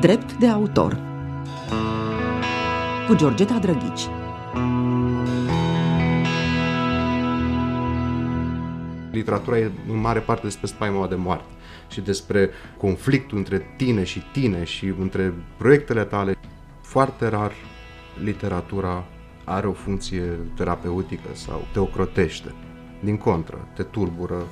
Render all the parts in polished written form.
Drept de autor cu Georgeta Drăghici. Literatura e în mare parte despre spaima de moarte și despre conflictul între tine și între proiectele tale. Foarte rar literatura are o funcție terapeutică sau te ocrotește. Din contră, te tulbură.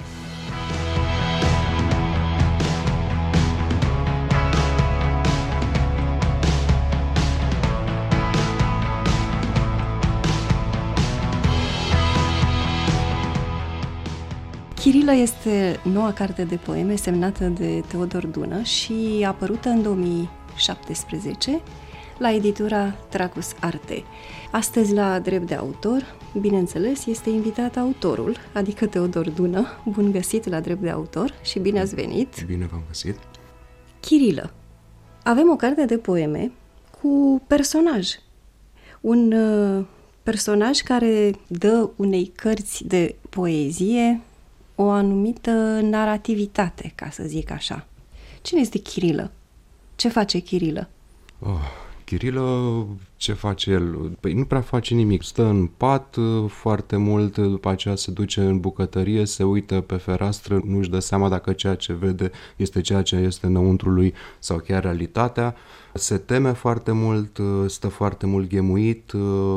Chirilă este noua carte de poeme semnată de Teodor Dună și apărută în 2017 la editura Tracus Arte. Astăzi, la Drept de autor, bineînțeles, este invitat autorul, adică Teodor Dună. Bun găsit la Drept de autor și bine ați venit! Bine v-am găsit! Chirilă. Avem o carte de poeme cu personaj. Un personaj care dă unei cărți de poezie o anumită narrativitate, ca să zic așa. Cine este Chirilă? Ce face Chirilă? Chirilă, ce face el? Păi nu prea face nimic. Stă în pat foarte mult, după aceea se duce în bucătărie, se uită pe fereastră, nu își dă seama dacă ceea ce vede este ceea ce este înăuntru lui sau chiar realitatea. Se teme foarte mult, stă foarte mult ghemuit,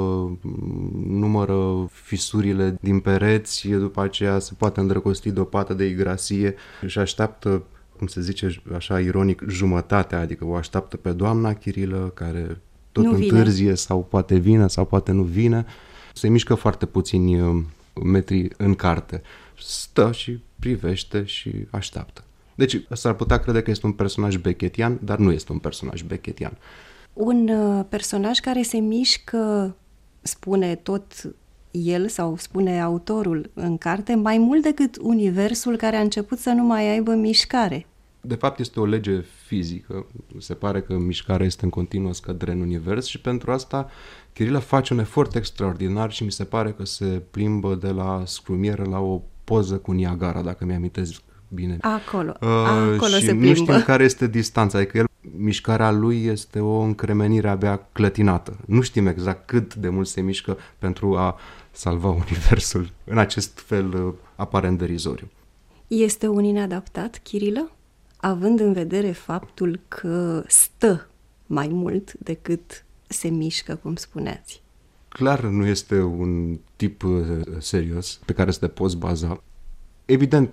numără fisurile din pereți, după aceea se poate îndrăgosti de o pată de igrasie și așteaptă, cum se zice așa ironic, jumătatea, adică o așteaptă pe doamna Chirilă, care tot întârzie sau poate vine sau poate nu vine. Se mișcă foarte puțini metri în carte. Stă și privește și așteaptă. Deci s-ar putea crede că este un personaj Beckettian, dar nu este un personaj Beckettian. Un personaj care se mișcă, spune tot el sau spune autorul în carte, mai mult decât universul care a început să nu mai aibă mișcare. De fapt este o lege fizică. Se pare că mișcarea este în continuă scădere în univers și pentru asta Chirilă face un efort extraordinar și mi se pare că se plimbă de la scrumieră la o poză cu Niagara, dacă mi-amintesc bine. Acolo și se plimbă. Nu știm care este distanța, adică mișcarea lui este o încremenire abia clătinată. Nu știm exact cât de mult se mișcă pentru a salva universul în acest fel aparent derizoriu. Este un inadaptat, Chirilă? Având în vedere faptul că stă mai mult decât se mișcă, cum spuneați. Clar nu este un tip serios pe care să te poți baza. Evident,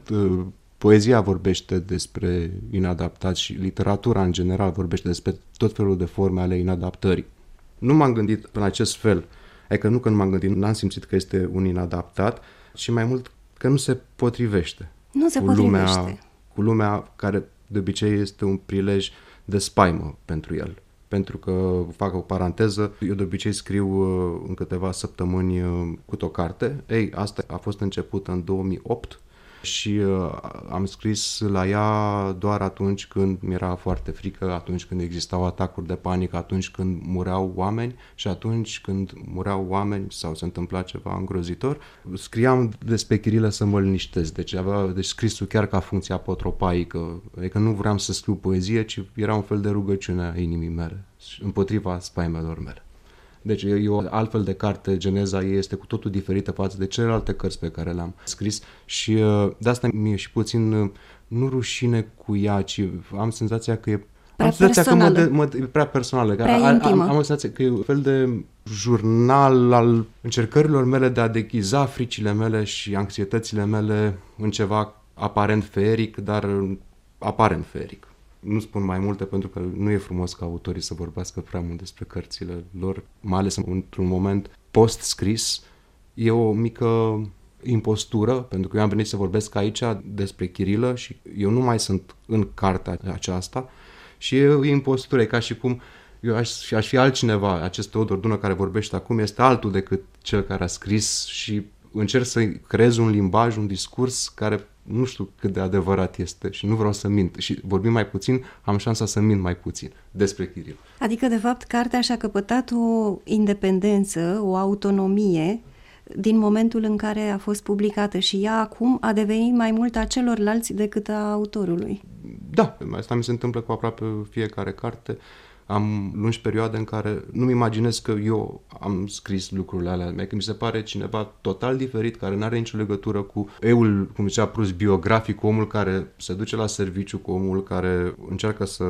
poezia vorbește despre inadaptat și literatura în general vorbește despre tot felul de forme ale inadaptării. Nu m-am gândit în acest fel, adică nu că nu m-am gândit, n-am simțit că este un inadaptat, ci mai mult că nu se potrivește. Nu se potrivește. Cu lumea care de obicei este un prilej de spaimă pentru el. Pentru că, fac o paranteză, eu de obicei scriu în câteva săptămâni câte o carte. Asta a fost începută în 2008 și am scris la ea doar atunci când mi-era foarte frică, atunci când existau atacuri de panică, atunci când mureau oameni și atunci când mureau oameni sau se întâmpla ceva îngrozitor. Scriam despre Chirilă să mă liniștesc, deci scrisul chiar ca funcție apotropaică, adică nu vreau să scriu poezie, ci era un fel de rugăciune a inimii mele, împotriva spaimelor mele. Deci e o altfel de carte, geneza ei este cu totul diferită față de celelalte cărți pe care le-am scris și de asta mi-e și puțin, nu rușine cu ea, ci am senzația că e prea personală. Prea intimă. Am senzația că e un fel de jurnal al încercărilor mele de a deghiza fricile mele și anxietățile mele în ceva aparent feeric, dar aparent feeric. Nu spun mai multe pentru că nu e frumos ca autorii să vorbească prea mult despre cărțile lor, mai ales într-un moment post-scris. E o mică impostură, pentru că eu am venit să vorbesc aici despre Chirilă și eu nu mai sunt în cartea aceasta și e o impostură, e ca și cum eu aș fi altcineva. Acest Teodor Dună care vorbește acum este altul decât cel care a scris și încerc să creez un limbaj, un discurs care nu știu cât de adevărat este și nu vreau să mint. Și vorbim mai puțin, am șansa să mint mai puțin despre Chirilă. Adică, de fapt, cartea și-a căpătat o independență, o autonomie din momentul în care a fost publicată și ea acum a devenit mai mult a celorlalți decât a autorului. Da, asta mi se întâmplă cu aproape fiecare carte. Am lungi perioade în care nu-mi imaginez că eu am scris lucrurile alea, că mi se pare cineva total diferit, care nu are nicio legătură cu eul, cum zicea Proust, biografic, cu omul care se duce la serviciu, cu omul care încearcă să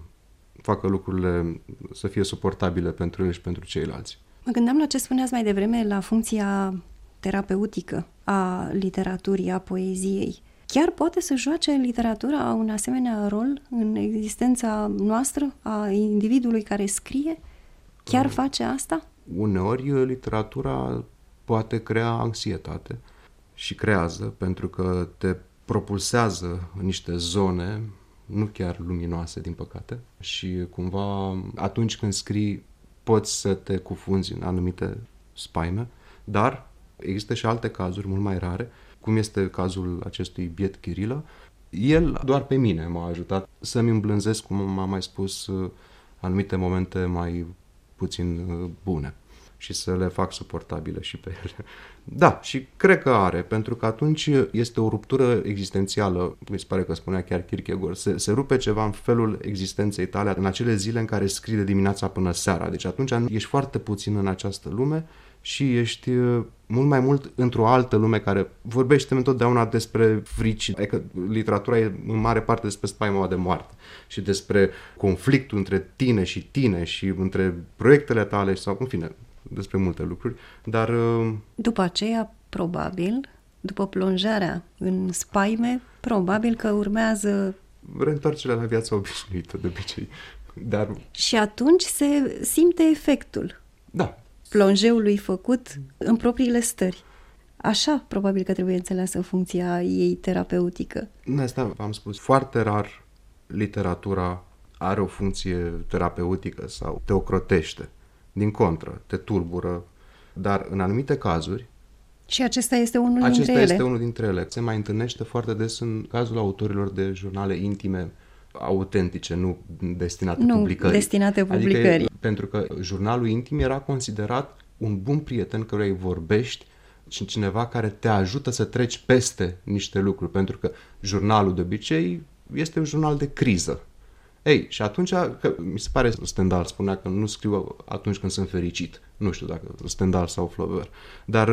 facă lucrurile să fie suportabile pentru el și pentru ceilalți. Mă gândeam la ce spuneați mai devreme, la funcția terapeutică a literaturii, a poeziei. Chiar poate să joace literatura un asemenea rol în existența noastră, a individului care scrie? Chiar face asta? Uneori literatura poate crea anxietate și creează, pentru că te propulsează în niște zone nu chiar luminoase, din păcate, și cumva atunci când scrii poți să te cufunzi în anumite spaime, dar există și alte cazuri mult mai rare, cum este cazul acestui biet Chirilă. El doar pe mine m-a ajutat să-mi îmblânzesc, cum am mai spus, anumite momente mai puțin bune și să le fac suportabile și pe ele. Da, și cred că are, pentru că atunci este o ruptură existențială, mi se pare că spunea chiar Kierkegaard, se rupe ceva în felul existenței tale în acele zile în care scrii de dimineața până seara. Deci atunci ești foarte puțin în această lume și ești mult mai mult într-o altă lume care vorbește întotdeauna despre frici. Adică literatura e în mare parte despre spaima de moarte și despre conflictul între tine și între proiectele tale sau, în fine, despre multe lucruri, dar... După aceea, probabil, după plonjarea în spaime, probabil că urmează... reîntoarcerea la viața obișnuită, de obicei. Dar... Și atunci se simte efectul. Da. Plonjeului făcut în propriile stări. Așa, probabil că trebuie înțeleasă funcția ei terapeutică. Asta v-am spus. Foarte rar literatura are o funcție terapeutică sau te ocrotește. Din contră, te tulbură, dar în anumite cazuri... Și acesta este unul dintre ele. Acesta este unul dintre ele. Se mai întâlnește foarte des în cazul autorilor de jurnale intime autentice, nu destinate publicării. Destinate publicării. Adică, pentru că jurnalul intim era considerat un bun prieten căruia îi vorbești, cineva care te ajută să treci peste niște lucruri, pentru că jurnalul de obicei este un jurnal de criză. Ei, și atunci, că mi se pare Stendhal spunea că nu scriu atunci când sunt fericit. Nu știu dacă Stendhal sau Flaubert. Dar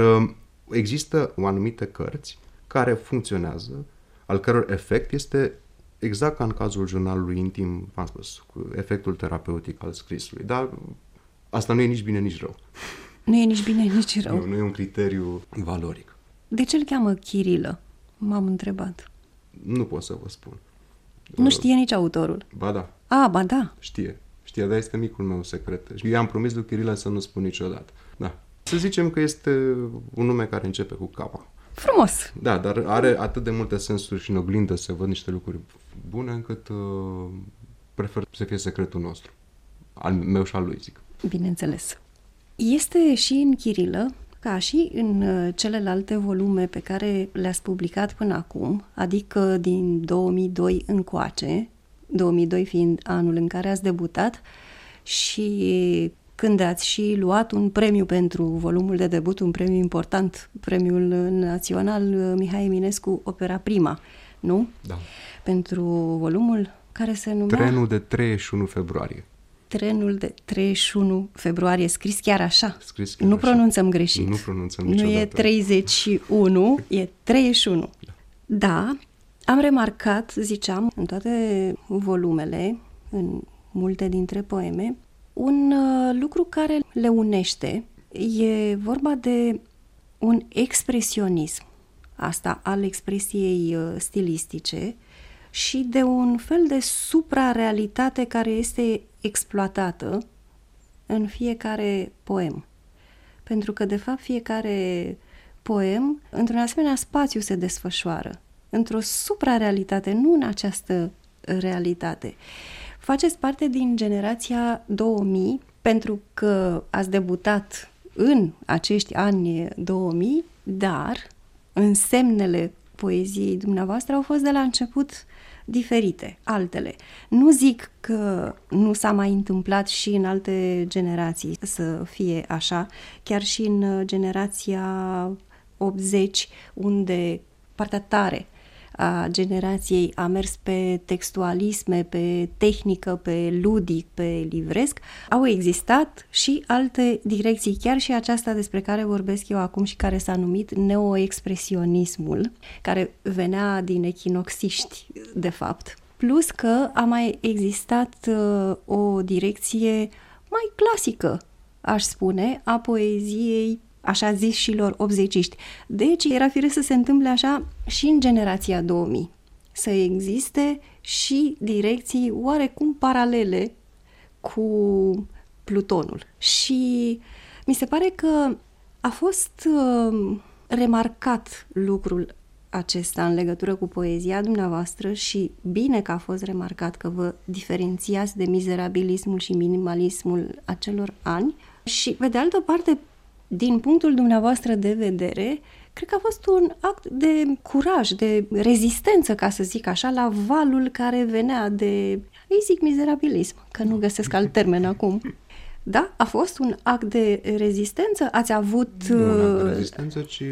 există anumite cărți care funcționează, al căror efect este exact ca în cazul jurnalului intim, am spus, cu efectul terapeutic al scrisului. Dar asta nu e nici bine, nici rău. Nu e nici bine, nici rău. Nu e un criteriu valoric. De ce îl cheamă Chirilă? M-am întrebat. Nu pot să vă spun. Nu știe nici autorul. Ba da. Ba da. Știe, dar este micul meu secret. Eu i-am promis lui Chirilă să nu spun niciodată. Da. Să zicem că este un nume care începe cu K. Frumos. Da, dar are atât de multe sensuri și în oglindă se văd niște lucruri bune încât prefer să fie secretul nostru. Al meu și al lui, zic. Bineînțeles. Este și în Chirilă, ca și în celelalte volume pe care le-ați publicat până acum, adică din 2002 încoace, 2002 fiind anul în care ați debutat și când ați și luat un premiu pentru volumul de debut, un premiu important, premiul național Mihai Eminescu, Opera Prima, nu? Da. Pentru volumul care se numea... Trenul de 31 februarie. Trenul de 31 februarie, scris chiar așa. Scris chiar nu așa. Pronunțăm greșit. Nu pronunțăm niciodată. Nu e 31, e 31. Da, am remarcat, ziceam, în toate volumele, în multe dintre poeme, un lucru care le unește. E vorba de un expresionism, asta al expresiei stilistice, și de un fel de suprarealitate care este exploatată în fiecare poem. Pentru că, de fapt, fiecare poem, într-un asemenea spațiu se desfășoară, într-o suprarealitate, nu în această realitate. Faceți parte din generația 2000, pentru că ați debutat în acești ani 2000, dar însemnele poeziei dumneavoastră au fost de la început diferite, altele. Nu zic că nu s-a mai întâmplat și în alte generații să fie așa, chiar și în generația 80, unde partea tare a generației a mers pe textualisme, pe tehnică, pe ludic, pe livresc, au existat și alte direcții, chiar și aceasta despre care vorbesc eu acum și care s-a numit neoexpresionismul, care venea din echinoxiști, de fapt. Plus că a mai existat o direcție mai clasică, aș spune, a poeziei așa zișilor obzeciști. Deci era firesc să se întâmple așa și în generația 2000, să existe și direcții oarecum paralele cu Plutonul. Și mi se pare că a fost remarcat lucrul acesta în legătură cu poezia dumneavoastră și bine că a fost remarcat că vă diferențiați de mizerabilismul și minimalismul acelor ani și, pe de altă parte, din punctul dumneavoastră de vedere, cred că a fost un act de curaj, de rezistență, ca să zic așa, la valul care venea de, îi zic mizerabilism, că nu găsesc alt termen acum. Da? A fost un act de rezistență? Ați avut... Nu un act de rezistență, ci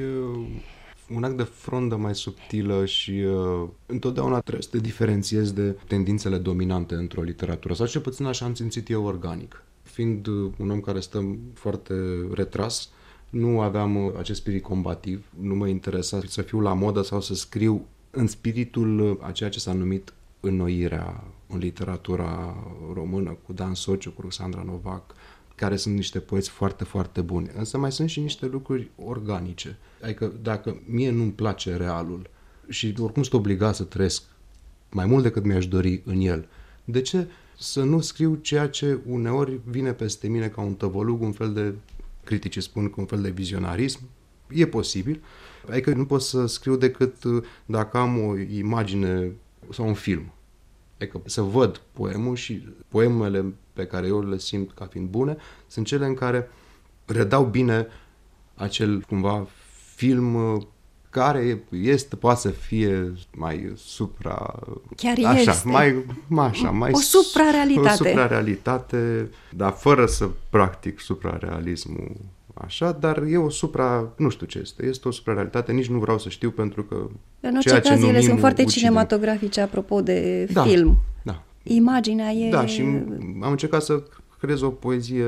un act de frondă mai subtilă și întotdeauna trebuie să te diferențiezi de tendințele dominante într-o literatură. Sau cel puțin așa am simțit eu organic. Fiind un om care stă foarte retras, nu aveam acest spirit combativ, nu mă interesa să fiu la modă sau să scriu în spiritul a ceea ce s-a numit înnoirea în literatura română, cu Dan Sociu, cu Ruxandra Novac, care sunt niște poeți foarte, foarte buni. Însă mai sunt și niște lucruri organice. Adică dacă mie nu-mi place realul și oricum sunt obligat să trăiesc mai mult decât mi-aș dori în el, de ce să nu scriu ceea ce uneori vine peste mine ca un tăvălug, un fel de, criticii spun că un fel de vizionarism? E posibil. Adică nu pot să scriu decât dacă am o imagine sau un film. Adică să văd poemul și poemele pe care eu le simt ca fiind bune sunt cele în care redau bine acel cumva film care este, poate să fie mai supra... Chiar așa, este. Mai o suprarealitate. O suprarealitate, dar fără să practic suprarealismul așa, dar e o supra... nu știu ce este. Este o suprarealitate, nici nu vreau să știu pentru că... În orice caz, ele sunt foarte cinematografice apropo de film. Da. Imaginea e... Da, și am încercat să creez o poezie,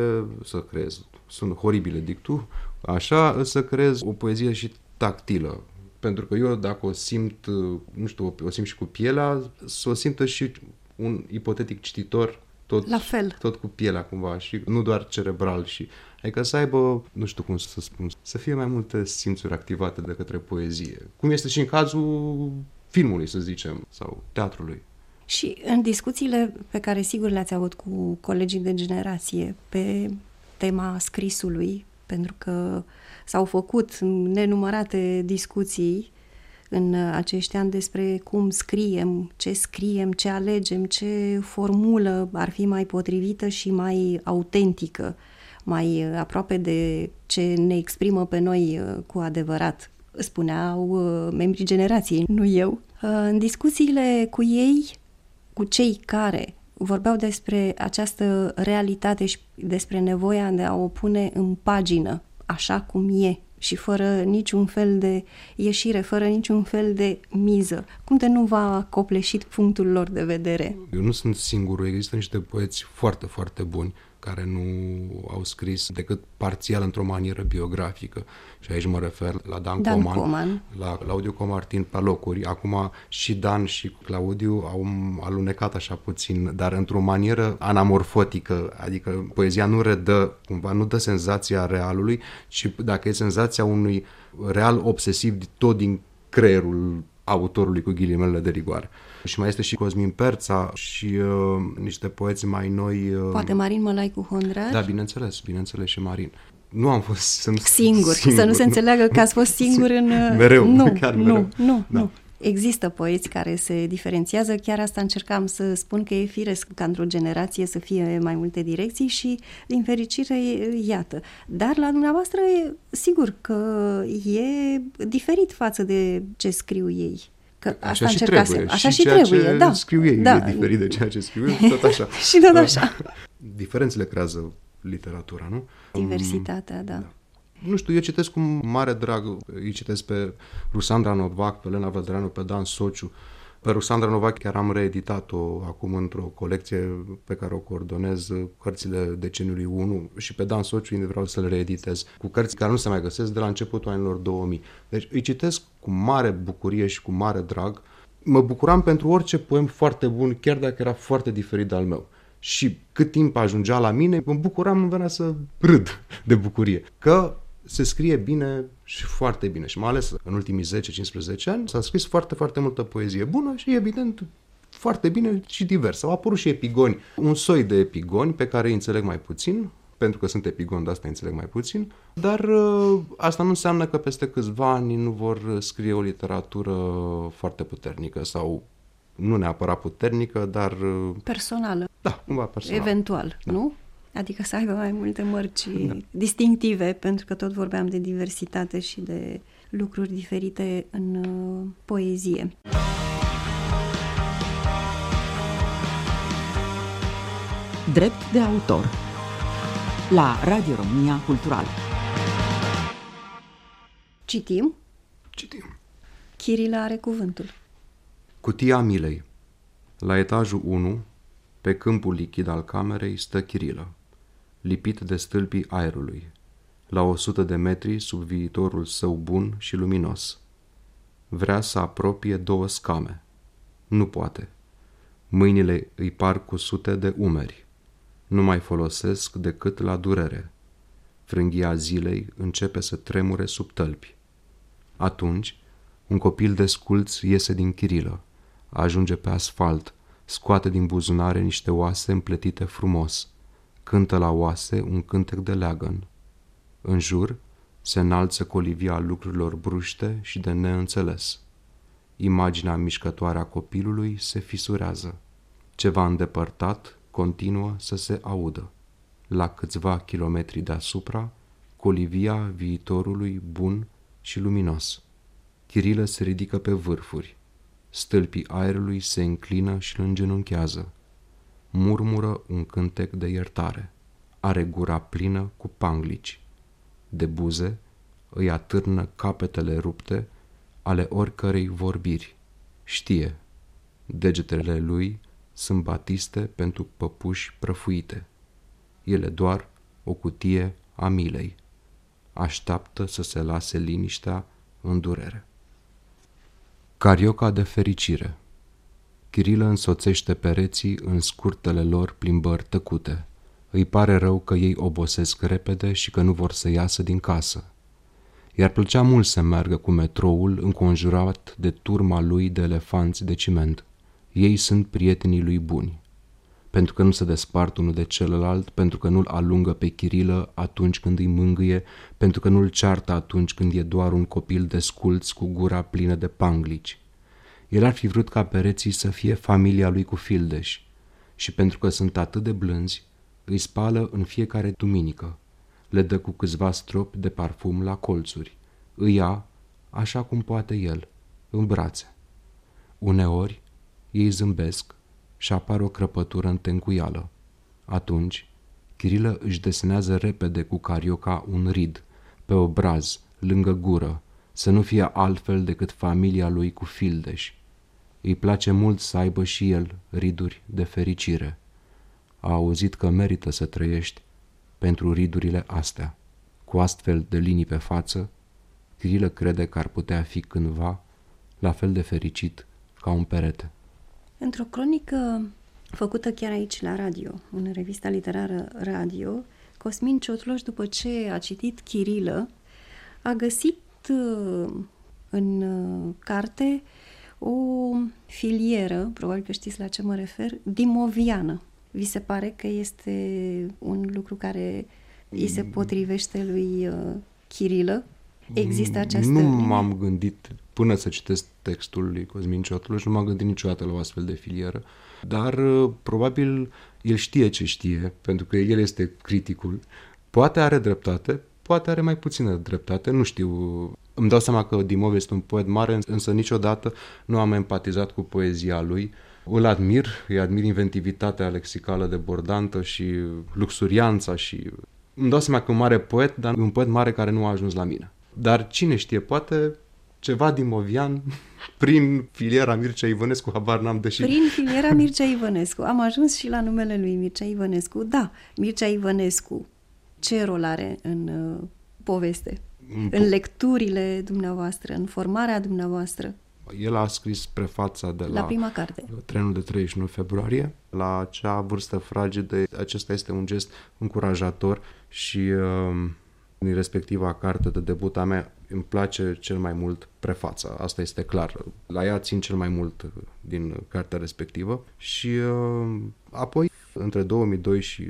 sunt horibile dictu, așa, să creez o poezie și tactilă. Pentru că eu, dacă o simt, nu știu, o simt și cu pielea, să o simtă și un ipotetic cititor tot, la fel. Tot cu pielea cumva și nu doar cerebral. Adică să aibă, nu știu cum să spun, să fie mai multe simțuri activate de către poezie. Cum este și în cazul filmului, să zicem, sau teatrului. Și în discuțiile pe care sigur le-ați avut cu colegii de generație pe tema scrisului, pentru că s-au făcut nenumărate discuții în acești ani despre cum scriem, ce alegem, ce formulă ar fi mai potrivită și mai autentică, mai aproape de ce ne exprimă pe noi cu adevărat, spuneau membrii generației, nu eu. În discuțiile cu ei, cu cei care vorbeau despre această realitate și despre nevoia de a o pune în pagină, așa cum e, și fără niciun fel de ieșire, fără niciun fel de miză. Cum de nu v-a copleșit punctul lor de vedere? Eu nu sunt singurul, există niște poeți foarte, foarte buni care nu au scris decât parțial într-o manieră biografică. Și aici mă refer la Dan Coman, la Claudiu Comartin pe locuri. Acum și Dan și Claudiu au alunecat așa puțin, dar într-o manieră anamorfotică, adică poezia nu redă, cumva nu dă senzația realului, ci dacă e senzația unui real obsesiv tot din creierul autorului, cu ghilimele de rigoare. Și mai este și Cosmin Perța și niște poeți mai noi. Poate Marin Mălaicu Hondrar? Da, bineînțeles și Marin. Nu am fost singur, să nu se înțeleagă că ați fost singur în... Mereu, Nu. Există poeți care se diferențiază, chiar asta încercam să spun că e firesc ca într-o generație să fie mai multe direcții și, din fericire, iată. Dar la dumneavoastră, sigur că e diferit față de ce scriu ei. Că așa și trebuie. Așa și trebuie, da. Scriu ei e diferit de ceea ce scriu eu, tot așa. Și tot așa. Diferențele creează literatura, nu? Diversitatea, da. Nu știu, eu citesc cu mare drag, îi citesc pe Russandra Novak, pe Lena Vădreanu, pe Dan Sociu. Pe Russandra Novak chiar am reeditat-o acum într-o colecție pe care o coordonez, cărțile deceniului 1, și pe Dan Sociu vreau să le reeditez, cu cărți care nu se mai găsesc de la începutul anilor 2000. Deci îi citesc cu mare bucurie și cu mare drag. Mă bucuram pentru orice poem foarte bun, chiar dacă era foarte diferit de al meu. Și cât timp ajungea la mine, mă bucuram, îmi venea să râd de bucurie. Că se scrie bine și foarte bine. Și mai ales în ultimii 10-15 ani s-a scris foarte, foarte multă poezie bună și, evident, foarte bine și divers. Au apărut și epigoni, un soi de epigoni pe care îi înțeleg mai puțin, pentru că sunt epigoni, de asta îi înțeleg mai puțin, dar asta nu înseamnă că peste câțiva ani nu vor scrie o literatură foarte puternică sau nu neapărat puternică, dar... personală. Da, cumva personală. Eventual, da. Nu? Adică să aibă mai multe mărci distinctive, pentru că tot vorbeam de diversitate și de lucruri diferite în poezie. Drept de autor la Radio România Cultural. Citim? Citim. Chirilă are cuvântul. Cutia Milei. La etajul 1, pe câmpul lichid al camerei, stă Chirilă, lipit de stâlpii aerului, la 100 de metri sub viitorul său bun și luminos. Vrea să apropie 2 scame. Nu poate. Mâinile îi par cusute de umeri. Nu mai folosesc decât la durere. Frânghia zilei începe să tremure sub tălpi. Atunci, un copil desculț iese din Chirilă, ajunge pe asfalt, scoate din buzunare niște oase împletite frumos, cântă la oase un cântec de leagăn. În jur se înalță colivia lucrurilor bruște și de neînțeles. Imaginea mișcătoare a copilului se fisurează. Ceva îndepărtat continuă să se audă. La câțiva kilometri deasupra, colivia viitorului bun și luminos. Chirilă se ridică pe vârfuri. Stâlpii aerului se înclină și îl îngenunchează. Murmură un cântec de iertare. Are gura plină cu panglici. De buze îi atârnă capetele rupte ale oricărei vorbiri. Știe. Degetele lui sunt batiste pentru păpuși prăfuite. Ele doar o cutie a milei. Așteaptă să se lase liniștea în durere. Carioca de fericire. Chirilă însoțește pereții în scurtele lor plimbări tăcute. Îi pare rău că ei obosesc repede și că nu vor să iasă din casă. I-ar plăcea mult să meargă cu metroul înconjurat de turma lui de elefanți de ciment. Ei sunt prietenii lui buni. Pentru că nu se despart unul de celălalt, pentru că nu-l alungă pe Chirilă atunci când îi mângâie, pentru că nu-l ceartă atunci când e doar un copil desculț cu gura plină de panglici. El ar fi vrut ca pereții să fie familia lui cu fildeș și pentru că sunt atât de blânzi, îi spală în fiecare duminică. Le dă cu câțiva stropi de parfum la colțuri. Îi ia, așa cum poate el, în brațe. Uneori, ei zâmbesc și apare o crăpătură în tencuială. Atunci, Chirilă își desenează repede cu carioca un rid, pe obraz, lângă gură, să nu fie altfel decât familia lui cu fildeș. Îi place mult să aibă și el riduri de fericire. A auzit că merită să trăiești pentru ridurile astea. Cu astfel de linii pe față, Chirilă crede că ar putea fi cândva la fel de fericit ca un perete. Într-o cronică făcută chiar aici la radio, în revista literară Radio, Cosmin Ciotloș, după ce a citit Chirilă, a găsit în carte o filieră, probabil că știți la ce mă refer, dimoviană. Vi se pare că este un lucru care îi se potrivește lui Chirilă? Există această... Nu m-am gândit, până să citesc textul lui Cosmin Ciotloș, nu m-am gândit niciodată la o astfel de filieră, dar probabil el știe ce știe, pentru că el este criticul. Poate are dreptate, poate are mai puțină dreptate, nu știu. Îmi dau seama că Dimov este un poet mare, însă niciodată nu am empatizat cu poezia lui. Îl admir, îi admir inventivitatea lexicală debordantă și luxurianța și îmi dau seama că un mare poet, dar un poet mare care nu a ajuns la mine. Dar cine știe, poate ceva din Movian, prin filiera Mircea Ivănescu, habar n-am, deși... Prin filiera Mircea Ivănescu. Am ajuns și la numele lui Mircea Ivănescu. Da, Mircea Ivănescu, ce rol are în poveste? În lecturile dumneavoastră, în formarea dumneavoastră? El a scris prefața de la prima carte. Trenul de 31 februarie, la acea vârstă fragedă. Acesta este un gest încurajator și din respectiva carte de debut a mea îmi place cel mai mult prefața, asta este clar. La ea țin cel mai mult din cartea respectivă și apoi, între 2002 și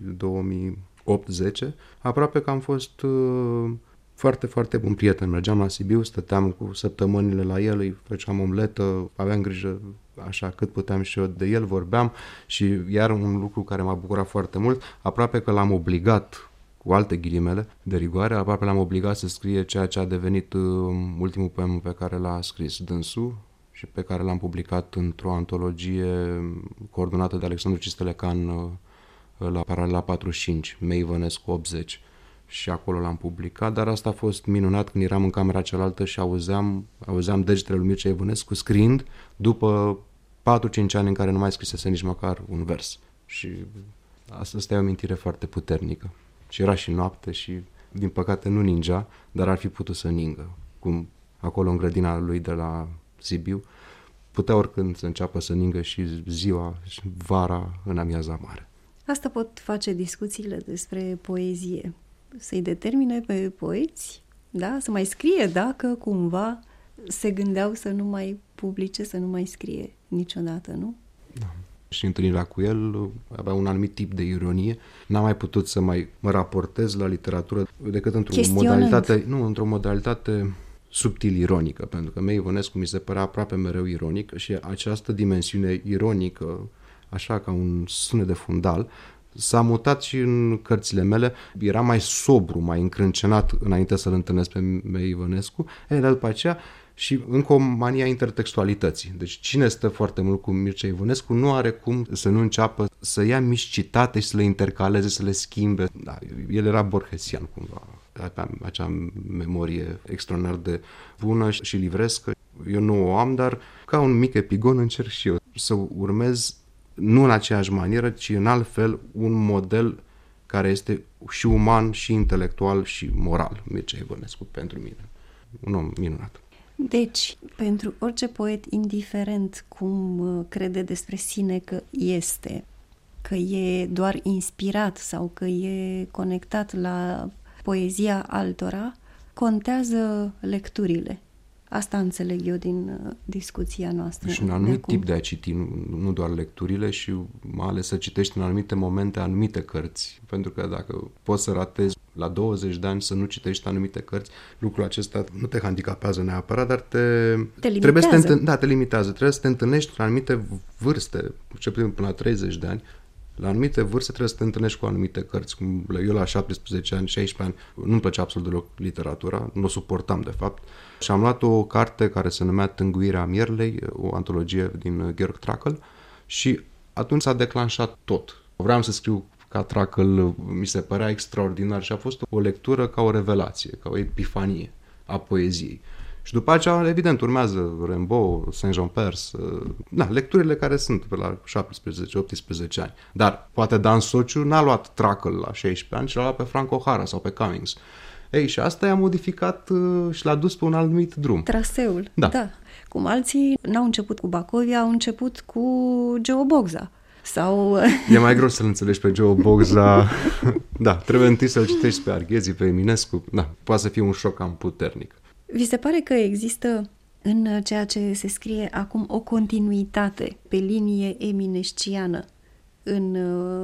2008-10, aproape că am fost foarte, foarte bun prieten. Mergeam la Sibiu, stăteam cu săptămânile la el, îi făceam omletă, aveam grijă așa cât puteam și eu de el, vorbeam și iar un lucru care m-a bucurat foarte mult, aproape că l-am obligat, cu alte ghilimele de rigoare, aproape l-am obligat să scrie ceea ce a devenit ultimul poem pe care l-a scris dânsul și pe care l-am publicat într-o antologie coordonată de Alexandru Cistelecan la Paralela 45, Mei Ivănescu 80. Și acolo l-am publicat, dar asta a fost minunat când eram în camera cealaltă și auzeam degetele lui Mircea Ivănescu scriind după 4-5 ani în care nu mai scrisese nici măcar un vers. Și asta e o amintire foarte puternică. Și era și noapte și, din păcate, nu ningea, dar ar fi putut să ningă. Cum acolo în grădina lui de la Sibiu, putea oricând să înceapă să ningă și ziua și vara în amiaza mare. Asta pot face discuțiile despre poezie. Să-i determine pe poeți, da? Să mai scrie dacă cumva se gândeau să nu mai publice, să nu mai scrie niciodată, nu? Da. Și întâlnirea cu el avea un anumit tip de ironie. N-am mai putut să mai mă raportez la literatură decât într-o modalitate subtil ironică, pentru că Mei Ivănescu mi se părea aproape mereu ironic și această dimensiune ironică, așa ca un sunet de fundal, s-a mutat și în cărțile mele. Era mai sobru, mai încrâncenat înainte să-l întâlnesc pe Mei Ivănescu, dar după aceea și încă o mania intertextualității. Deci cine stă foarte mult cu Mircea Ivănescu nu are cum să nu înceapă să ia mici citate și să le intercaleze, să le schimbe. Da, el era borhesian cumva, avea acea memorie extraordinar de bună și livrescă. Eu nu o am, dar ca un mic epigon încerc și eu să urmez nu în aceeași manieră, ci în alt fel un model care este și uman, și intelectual, și moral. Mircea Ivănescu pentru mine. Un om minunat. Deci, pentru orice poet, indiferent cum crede despre sine că este, că e doar inspirat sau că e conectat la poezia altora, contează lecturile. Asta înțeleg eu din discuția noastră. Și un anumit tip de a citi, nu doar lecturile, și mai ales să citești în anumite momente anumite cărți. Pentru că dacă poți să ratezi la 20 de ani să nu citești anumite cărți, lucrul acesta nu te handicapează neapărat, dar te limitează. Te limitează. Trebuie să te întâlnești la anumite vârste, cel puțin până la 30 de ani, la anumite vârste trebuie să te întâlnești cu anumite cărți. Cum eu la 17 ani, 16 ani, nu-mi plăcea absolut deloc literatura, nu o suportam de fapt. Și am luat o carte care se numea Tânguirea Mierlei, o antologie din Georg Trakl, și atunci s-a declanșat tot. Vreau să scriu ca Trakl, mi se părea extraordinar și a fost o lectură ca o revelație, ca o epifanie a poeziei. Și după aceea, evident, urmează Rimbaud, Saint-Jean-Perse, lecturile care sunt pe la 17-18 ani. Dar poate Dan Sociu n-a luat Trakl la 16 ani, ci l-a luat pe Frank O'Hara sau pe Cummings. Ei, și asta i-a modificat și l-a dus pe un anumit drum. Traseul, da. Cum alții n-au început cu Bacovia, au început cu Geo Bogza. Sau... E mai greu să-l înțelegi pe Geo Bogza. Da, trebuie întâi să-l citești pe Arghezi, pe Eminescu. Da, poate să fie un șoc cam puternic. Vi se pare că există în ceea ce se scrie acum o continuitate pe linie eminesciană în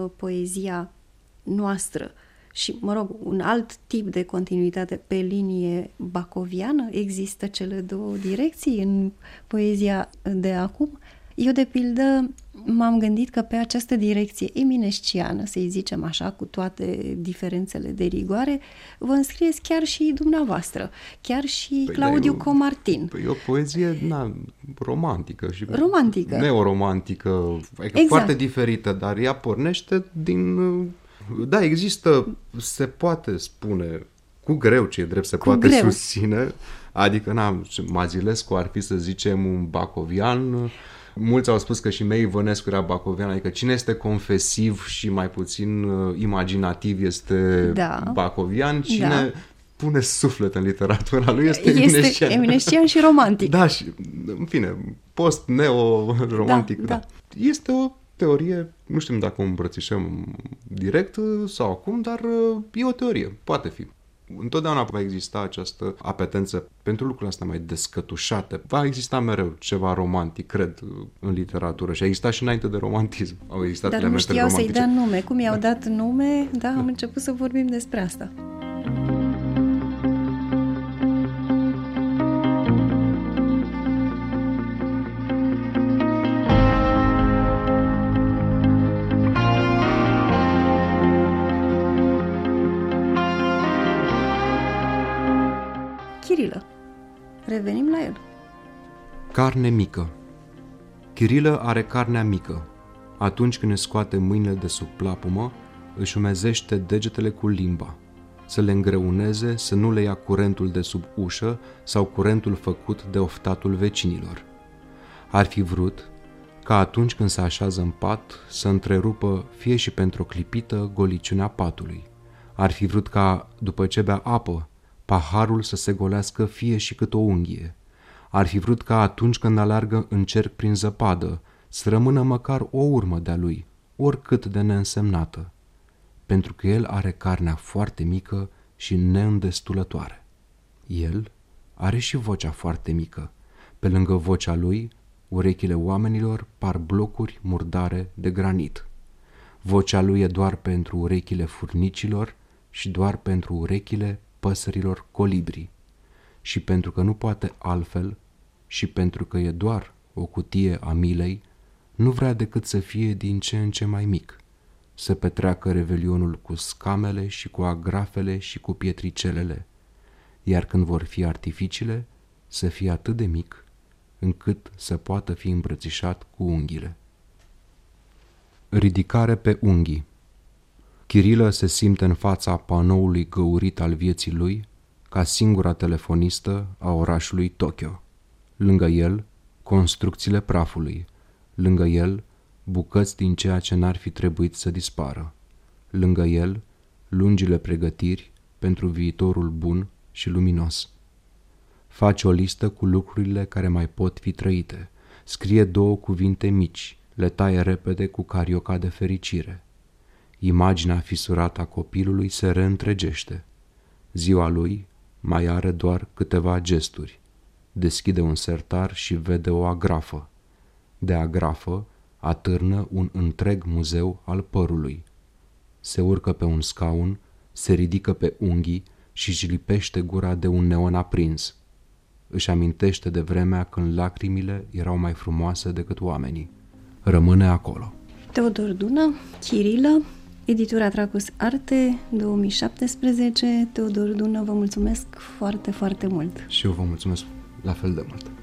poezia noastră și, un alt tip de continuitate pe linie bacoviană? Există cele două direcții în poezia de acum? Eu, de pildă, m-am gândit că pe această direcție eminesciană, să-i zicem așa, cu toate diferențele de rigoare, vă înscrieți chiar și dumneavoastră, chiar și Claudiu Comartin. E o poezie romantică și romantică. Neoromantică, exact. Foarte diferită, dar ea pornește din Da, există, se poate spune, cu greu ce e drept, se Cu poate greu. susține. Adică, Mazilescu ar fi, să zicem, un bacovian. Mulți au spus că și Mei Ivănescu era bacovian, adică cine este confesiv și mai puțin imaginativ este bacovian, cine pune suflet în literatura lui este eminescian. Eminescian și romantic. Da, și, în fine, post-neo-romantic. Da. Este o teorie, nu știm dacă o îmbrățișăm direct sau acum, dar e o teorie, poate fi. Întotdeauna va exista această apetență pentru lucrurile astea mai descătușate. Va exista mereu ceva romantic, cred, în literatură și a existat și înainte de romantism. Au existat dar nu elemente știau romantice. să-i dea nume. Cum i-au dat nume, am început să vorbim despre asta. Chirilă. Revenim la el. Carne mică. Chirilă are carnea mică. Atunci când își scoate mâinile de sub plapumă, își umezește degetele cu limba. Să le îngreuneze, să nu le ia curentul de sub ușă sau curentul făcut de oftatul vecinilor. Ar fi vrut ca atunci când se așează în pat să întrerupă fie și pentru o clipită goliciunea patului. Ar fi vrut ca, după ce bea apă, paharul să se golească fie și cât o unghie. Ar fi vrut ca atunci când alergă în cerc prin zăpadă să rămână măcar o urmă de-a lui, oricât de neînsemnată, pentru că el are carnea foarte mică și neîndestulătoare. El are și vocea foarte mică. Pe lângă vocea lui, urechile oamenilor par blocuri murdare de granit. Vocea lui e doar pentru urechile furnicilor și doar pentru urechile păsărilor colibri. Și pentru că nu poate altfel și pentru că e doar o cutie a milei, nu vrea decât să fie din ce în ce mai mic, să petreacă revelionul cu scamele și cu agrafele și cu pietricelele, iar când vor fi artificiile, să fie atât de mic încât să poată fi îmbrățișat cu unghiile. Ridicare pe unghii. Chirilă se simte în fața panoului găurit al vieții lui ca singura telefonistă a orașului Tokyo. Lângă el, construcțiile prafului. Lângă el, bucăți din ceea ce n-ar fi trebuit să dispară. Lângă el, lungile pregătiri pentru viitorul bun și luminos. Face o listă cu lucrurile care mai pot fi trăite. Scrie 2 cuvinte mici, le taie repede cu carioca de fericire. Imaginea fisurată a copilului se reîntregește. Ziua lui mai are doar câteva gesturi. Deschide un sertar și vede o agrafă. De agrafă atârnă un întreg muzeu al părului. Se urcă pe un scaun, se ridică pe unghii și își lipește gura de un neon aprins. Își amintește de vremea când lacrimile erau mai frumoase decât oamenii. Rămâne acolo. Teodor Dună, Chirilă, editura Tracus Arte, 2017. Teodor Dună, vă mulțumesc foarte, foarte mult. Și eu vă mulțumesc la fel de mult.